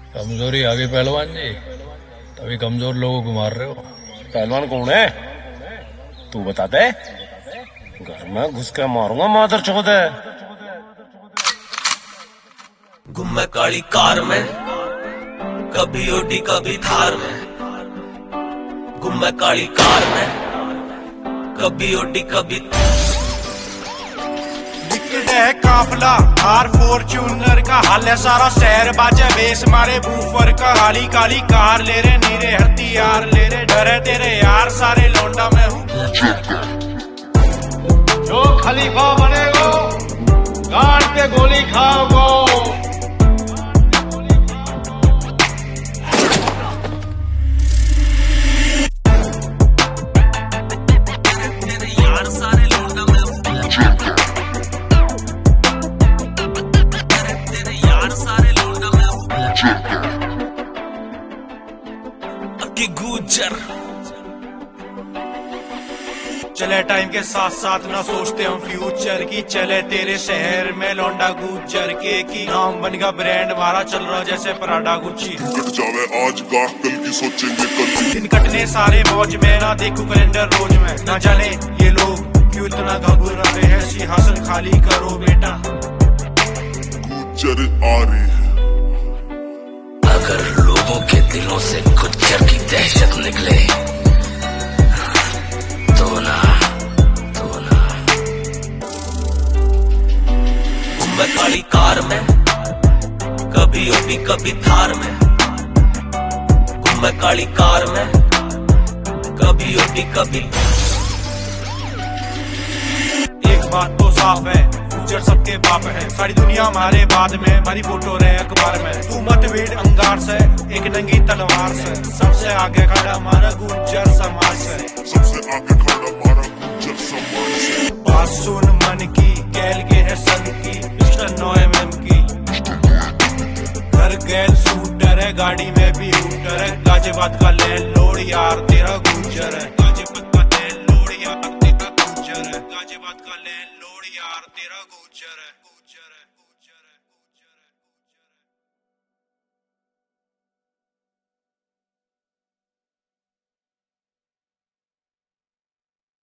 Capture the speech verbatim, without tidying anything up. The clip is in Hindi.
कमजोरी आ गई पहलवान जी, तभी कमजोर लोगों को मार रहे हो। पहलवान कौन है तू बता दे, घर में घुस के मारूंगा मादर चौथ है। घूमे काली कार में, कभी ओटी कभी थार में। घूमे काली कार में, कभी ओटी कभी है काफला हार फॉर्च्यूनर का हाल है सारा शहर बाजे बेस मारे बूफर का। काली काली कार ले रे नीरे हथियार ले रे, डरे तेरे यार सारे लौंडा में हूँ। जो खलीफा बनेगो गाड़ के गोली खाओगो। गुजर चले टाइम के साथ साथ ना सोचते हम फ्यूचर की। चले तेरे शहर में लौंडा गुजर के की नाम बन गया ब्रांड हमारा, चल रहा जैसे पराडा गुच्ची। कट जावे आज गाह कल की सोचेंगे कल। दिन कटने सारे मौज में, ना देखूं कैलेंडर रोज में। ना जाने ये लोग क्यों इतना घबरा रहे हैं, सिंहासन खाली करो बेटा। गुजर आ रही है। अगर लोगों के दिलों से गुज्जर की दहशत निकले तो ना तो ना घूमे काली कार में, कभी ओटी कभी थार में। घूमे काली कार में, कभी ओटी कभी। एक बात तो साफ है, फ्यूचर सबके बाप है। सारी दुनिया हमारे बाद में, हमारी फोटो रहे अखबार में। तू मत वेट अंगार से, एक नंगी तलवार से। सबसे आगे खड़ा हमारा गुज्जर समाज से। सबसे आगे खड़ा हमारा गुज्जर समाज से। बात सुन मन की, गैल के है सन की, नौ एम एम की। घर गैल शूटर है, गाड़ी में भी हूटर है। गाजियाबाद का लैंड लॉर्ड यार तेरा गुज्जर है। गाजियाबाद का लैंड लॉर्ड यार तेरा गुज्जर है। गाजियाबाद का लैंड लॉर्ड यार तेरा गुज्जर है, गुज्जर है।